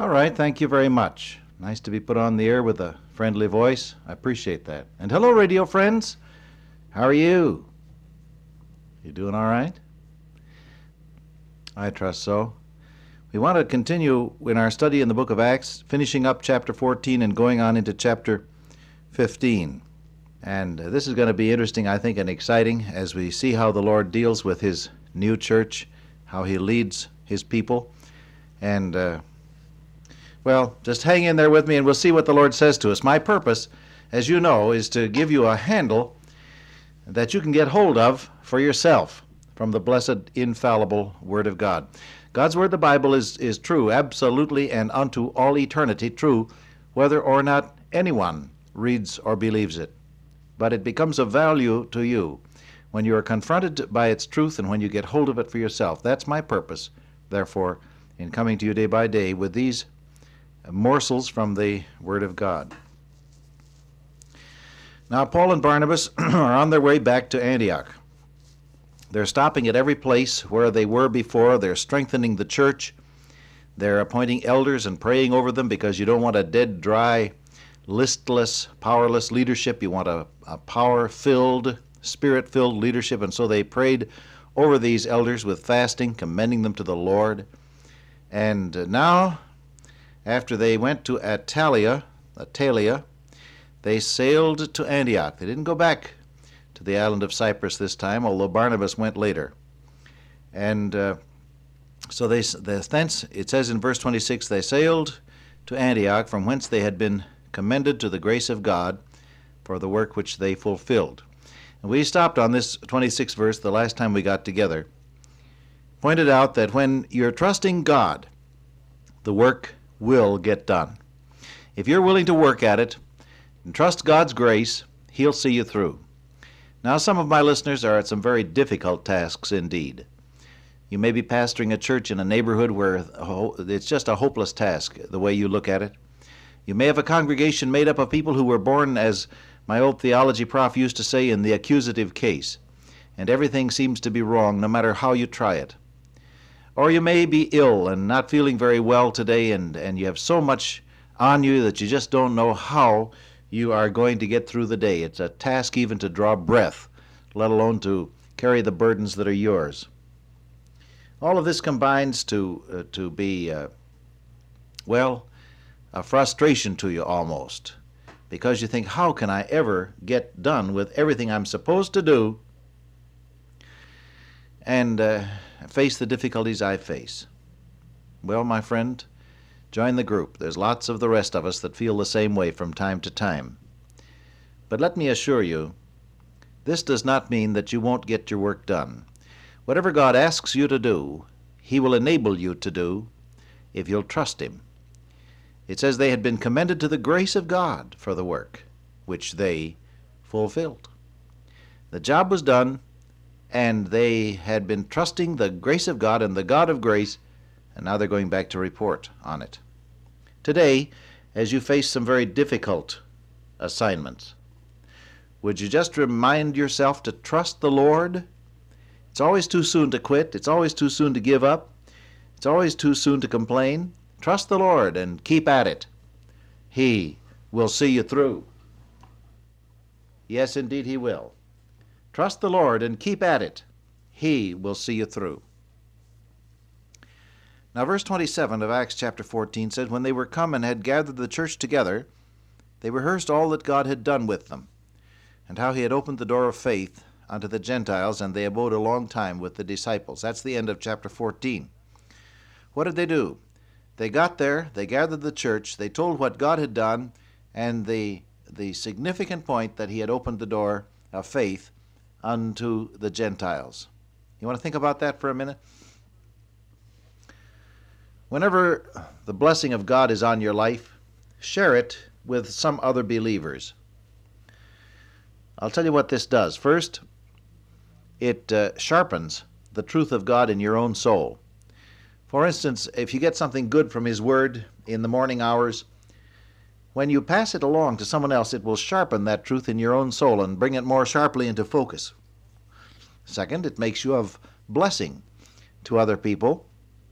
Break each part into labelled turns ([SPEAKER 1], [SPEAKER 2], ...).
[SPEAKER 1] All right, thank you very much. Nice to be put on the air with a friendly voice. I appreciate that. And hello, radio friends. How are you? You doing all right? I trust so. We want to continue in our study in the book of Acts, finishing up chapter 14 and going on into chapter 15. And this is going to be interesting, I think, and exciting as we see how the Lord deals with his new church, how he leads his people. And, well, just hang in there with me and we'll see what the Lord says to us. My purpose, as you know, is to give you a handle that you can get hold of for yourself from the blessed, infallible Word of God. God's Word, the Bible, is true, absolutely and unto all eternity true, whether or not anyone reads or believes it. But it becomes of value to you when you are confronted by its truth and when you get hold of it for yourself. That's my purpose, therefore, in coming to you day by day with these morsels from the Word of God. Now, Paul and Barnabas are on their way back to Antioch. They're stopping at every place where they were before. They're strengthening the church. They're appointing elders and praying over them because you don't want a dead, dry, listless, powerless leadership. You want a power-filled, spirit-filled leadership. And so they prayed over these elders with fasting, commending them to the Lord. And now, after they went to Attalia, they sailed to Antioch. They didn't go back to the island of Cyprus this time, although Barnabas went later. And so thence, it says in verse 26, they sailed to Antioch, from whence they had been commended to the grace of God for the work which they fulfilled. And we stopped on this 26th verse the last time we got together, pointed out that when you're trusting God, the work will get done. If you're willing to work at it and trust God's grace, he'll see you through. Now, some of my listeners are at some very difficult tasks indeed. You may be pastoring a church in a neighborhood where it's just a hopeless task, the way you look at it. You may have a congregation made up of people who were born, as my old theology prof used to say, in the accusative case, and everything seems to be wrong no matter how you try it. Or you may be ill and not feeling very well today, and you have so much on you that you just don't know how you are going to get through the day. It's a task even to draw breath, let alone to carry the burdens that are yours. All of this combines to be, well, a frustration to you almost, because you think, how can I ever get done with everything I'm supposed to do and face the difficulties I face? Well, my friend, join the group. There's lots of the rest of us that feel the same way from time to time. But let me assure you, this does not mean that you won't get your work done. Whatever God asks you to do, he will enable you to do if you'll trust him. It says they had been commended to the grace of God for the work which they fulfilled. The job was done, and they had been trusting the grace of God and the God of grace, and now they're going back to report on it. Today, as you face some very difficult assignments, would you just remind yourself to trust the Lord? It's always too soon to quit. It's always too soon to give up. It's always too soon to complain. Trust the Lord and keep at it. He will see you through. Yes, indeed, he will. Trust the Lord and keep at it. He will see you through. Now, verse 27 of Acts chapter 14 says, when they were come and had gathered the church together, they rehearsed all that God had done with them, and how he had opened the door of faith unto the Gentiles, and they abode a long time with the disciples. That's the end of chapter 14. What did they do? They got there, they gathered the church, they told what God had done, and the significant point that he had opened the door of faith unto the Gentiles. You want to think about that for a minute? Whenever the blessing of God is on your life, share it with some other believers. I'll tell you what this does. First, it sharpens the truth of God in your own soul. For instance, if you get something good from his word in the morning hours, when you pass it along to someone else, it will sharpen that truth in your own soul and bring it more sharply into focus. Second, it makes you of blessing to other people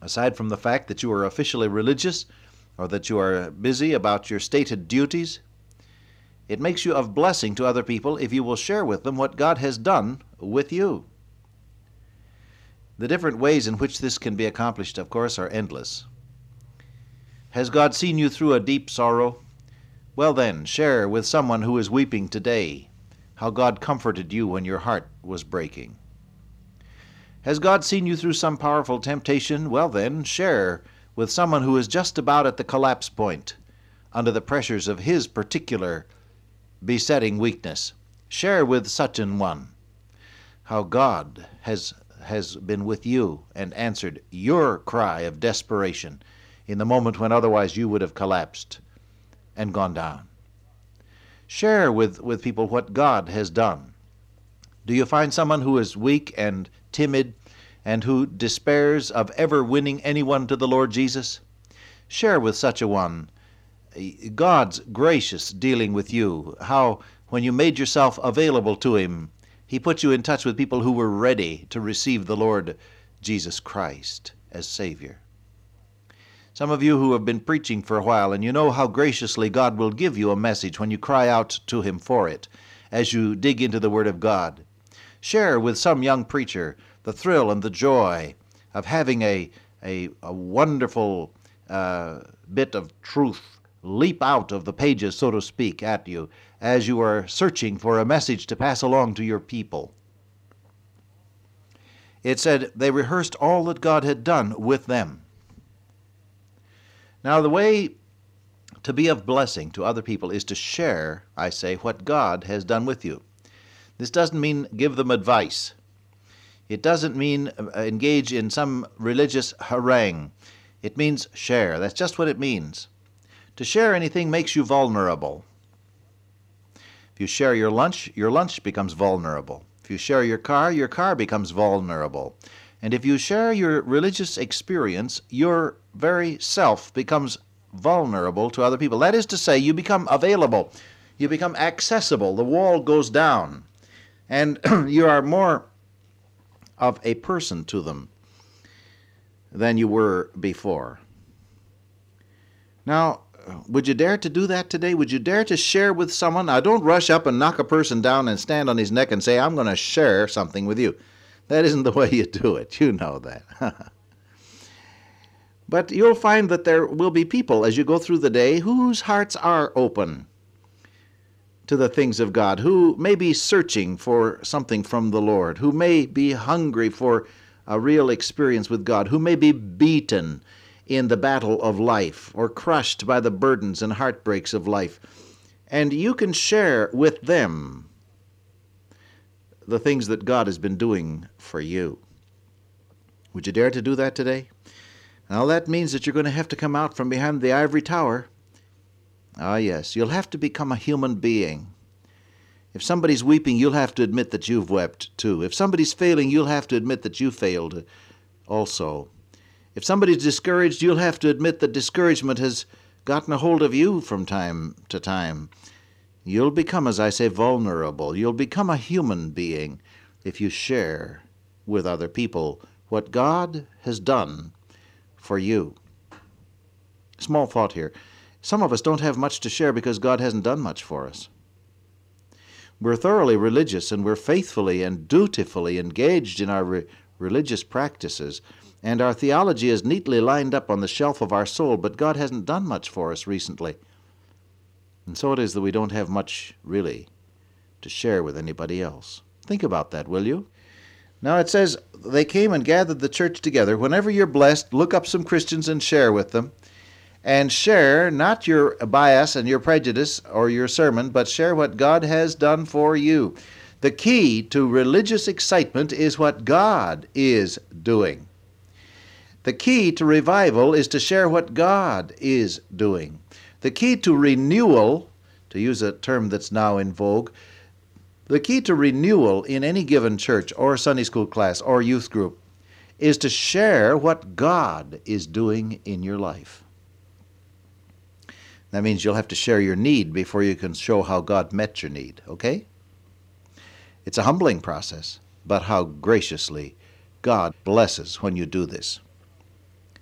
[SPEAKER 1] Aside from the fact that you are officially religious or that you are busy about your stated duties, it makes you of blessing to other people if you will share with them what God has done with you. The different ways in which this can be accomplished, of course, are endless. Has God seen you through a deep sorrow? Well then, share with someone who is weeping today how God comforted you when your heart was breaking. Has God seen you through some powerful temptation? Well then, share with someone who is just about at the collapse point under the pressures of his particular besetting weakness. Share with such an one how God has been with you and answered your cry of desperation in the moment when otherwise you would have collapsed and gone down. Share with people what God has done. Do you find someone who is weak and timid and who despairs of ever winning anyone to the Lord Jesus? Share with such a one God's gracious dealing with you, how when you made yourself available to Him, He put you in touch with people who were ready to receive the Lord Jesus Christ as Savior. Some of you who have been preaching for a while, and you know how graciously God will give you a message when you cry out to Him for it, as you dig into the Word of God. Share with some young preacher the thrill and the joy of having a wonderful bit of truth leap out of the pages, so to speak, at you as you are searching for a message to pass along to your people. It said they rehearsed all that God had done with them. Now, the way to be of blessing to other people is to share, I say, what God has done with you. This doesn't mean give them advice. It doesn't mean engage in some religious harangue. It means share. That's just what it means. To share anything makes you vulnerable. If you share your lunch becomes vulnerable. If you share your car becomes vulnerable. And if you share your religious experience, your very self becomes vulnerable to other people. That is to say, you become available. You become accessible. The wall goes down. And you are more of a person to them than you were before. Now, would you dare to do that today? Would you dare to share with someone? Now, don't rush up and knock a person down and stand on his neck and say, I'm going to share something with you. That isn't the way you do it. You know that. But you'll find that there will be people as you go through the day whose hearts are open to the things of God, who may be searching for something from the Lord, who may be hungry for a real experience with God, who may be beaten in the battle of life or crushed by the burdens and heartbreaks of life. And you can share with them the things that God has been doing for you. Would you dare to do that today? Now that means that you're going to have to come out from behind the ivory tower. Ah, yes, you'll have to become a human being. If somebody's weeping, you'll have to admit that you've wept too. If somebody's failing, you'll have to admit that you failed also. If somebody's discouraged, you'll have to admit that discouragement has gotten a hold of you from time to time. You'll become, as I say, vulnerable. You'll become a human being if you share with other people what God has done for you. Small thought here. Some of us don't have much to share because God hasn't done much for us. We're thoroughly religious and we're faithfully and dutifully engaged in our religious practices, and our theology is neatly lined up on the shelf of our soul, but God hasn't done much for us recently. And so it is that we don't have much, really, to share with anybody else. Think about that, will you? Now it says, they came and gathered the church together. Whenever you're blessed, look up some Christians and share with them. And share not your bias and your prejudice or your sermon, but share what God has done for you. The key to religious excitement is what God is doing. The key to revival is to share what God is doing. The key to renewal, to use a term that's now in vogue, the key to renewal in any given church or Sunday school class or youth group is to share what God is doing in your life. That means you'll have to share your need before you can show how God met your need, okay? It's a humbling process, but how graciously God blesses when you do this.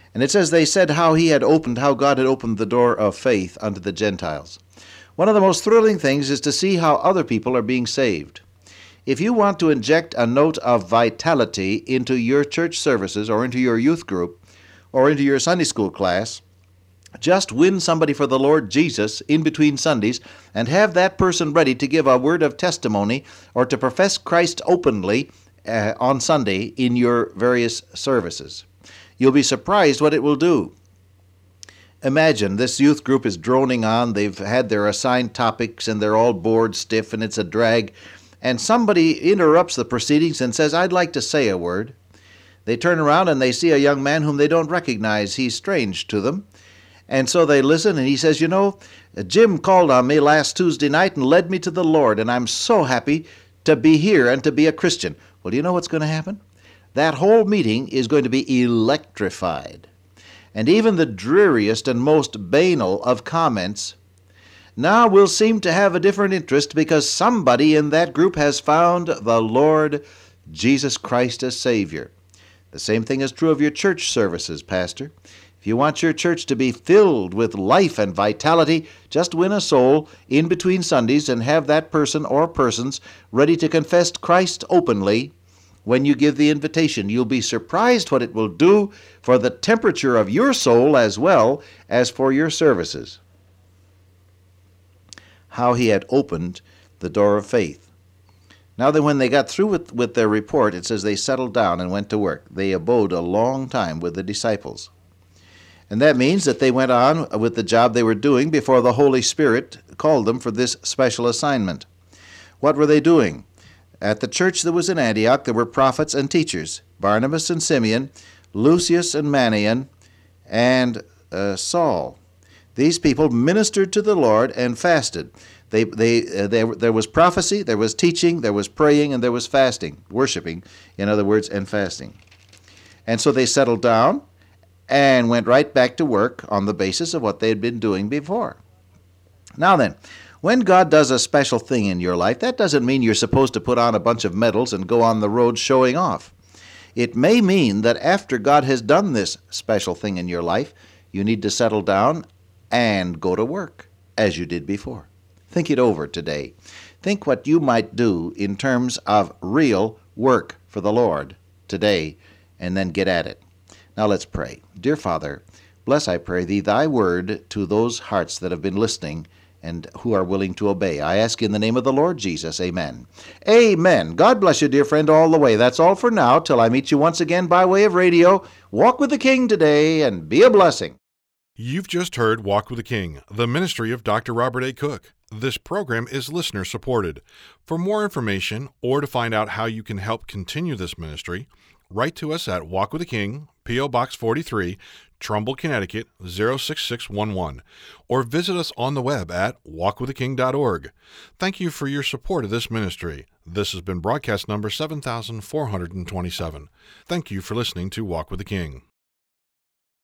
[SPEAKER 1] And it says, they said how God had opened the door of faith unto the Gentiles. One of the most thrilling things is to see how other people are being saved. If you want to inject a note of vitality into your church services or into your youth group or into your Sunday school class, just win somebody for the Lord Jesus in between Sundays and have that person ready to give a word of testimony or to profess Christ openly on Sunday in your various services. You'll be surprised what it will do. Imagine this youth group is droning on. They've had their assigned topics and they're all bored stiff and it's a drag. And somebody interrupts the proceedings and says, I'd like to say a word. They turn around and they see a young man whom they don't recognize. He's strange to them. And so they listen, and he says, Jim called on me last Tuesday night and led me to the Lord, and I'm so happy to be here and to be a Christian. Well, do you know what's going to happen? That whole meeting is going to be electrified. And even the dreariest and most banal of comments now will seem to have a different interest because somebody in that group has found the Lord Jesus Christ as Savior. The same thing is true of your church services, Pastor. If you want your church to be filled with life and vitality, just win a soul in between Sundays and have that person or persons ready to confess Christ openly when you give the invitation. You'll be surprised what it will do for the temperature of your soul as well as for your services. How he had opened the door of faith. Now then, when they got through with their report, it says they settled down and went to work. They abode a long time with the disciples. And that means that they went on with the job they were doing before the Holy Spirit called them for this special assignment. What were they doing? At the church that was in Antioch, there were prophets and teachers, Barnabas and Simeon, Lucius and Manaen, and Saul. These people ministered to the Lord and fasted. There was prophecy, there was teaching, there was praying, and there was fasting, worshiping, in other words, and fasting. And so they settled down and went right back to work on the basis of what they had been doing before. Now then, when God does a special thing in your life, that doesn't mean you're supposed to put on a bunch of medals and go on the road showing off. It may mean that after God has done this special thing in your life, you need to settle down and go to work as you did before. Think it over today. Think what you might do in terms of real work for the Lord today, and then get at it. Now let's pray. Dear Father, bless, I pray thee, thy word to those hearts that have been listening and who are willing to obey. I ask in the name of the Lord Jesus, amen. Amen. God bless you, dear friend, all the way. That's all for now. Till I meet you once again by way of radio. Walk with the King today and be a blessing.
[SPEAKER 2] You've just heard Walk with the King, the ministry of Dr. Robert A. Cook. This program is listener-supported. For more information or to find out how you can help continue this ministry, write to us at Walk with the King, P.O. Box 43, Trumbull, Connecticut, 06611, or visit us on the web at walkwiththeking.org. Thank you for your support of this ministry. This has been broadcast number 7427. Thank you for listening to Walk with the King.